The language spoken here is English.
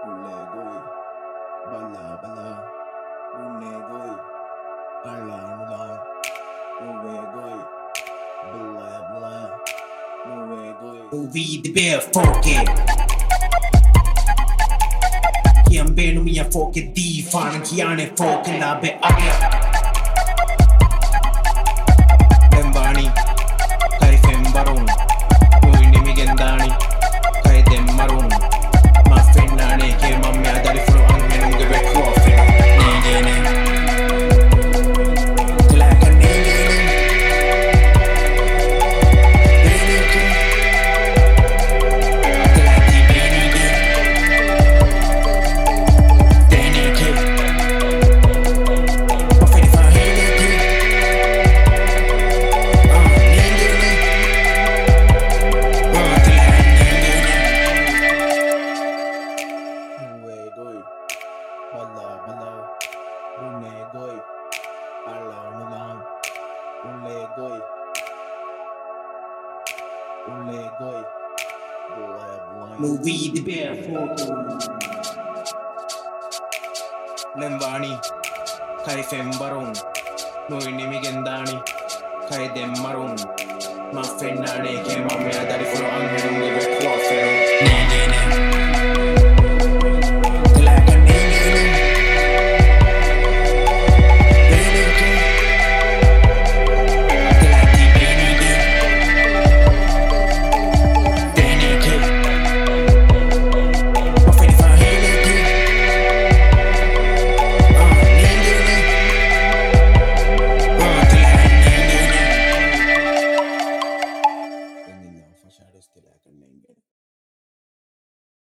Ulegoi, bala bala, unegoi, ala nula, uegoi, bala bala, uegoi. Vid be folket. Kian benu mia folket di fan kiane folket la be ake. Dembani, kari fembaron, nui nimigendani, kai demmarun. Ma fennane ke mamma dari fro angenunge be kofen. Nigene. Klaka nigene. Uegoi, bala bala, unegoi, ala nula, ulegoi, bala bala. No weed bear photo. Lembani, kai fembaron, no nimigendani, kai demmaron. Ma fennane ke mamma dari fro angenunge be kofen.